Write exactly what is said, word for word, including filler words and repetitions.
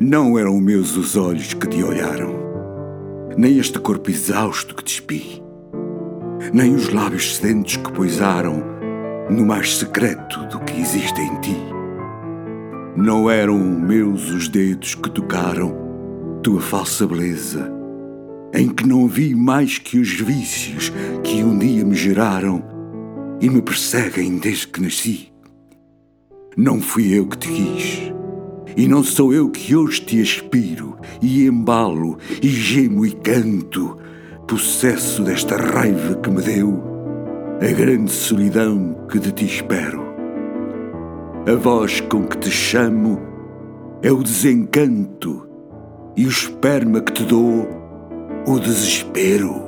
Não eram meus os olhos que te olharam, nem este corpo exausto que despi, nem os lábios sedentos que poisaram no mais secreto do que existe em ti. Não eram meus os dedos que tocaram tua falsa beleza, em que não vi mais que os vícios que um dia me geraram e me perseguem desde que nasci. Não fui eu que te quis, e não sou eu que hoje te aspiro e embalo e gemo e canto, possesso desta raiva que me deu a grande solidão que de ti espero. A voz com que te chamo é o desencanto, e o esperma que te dou o desespero.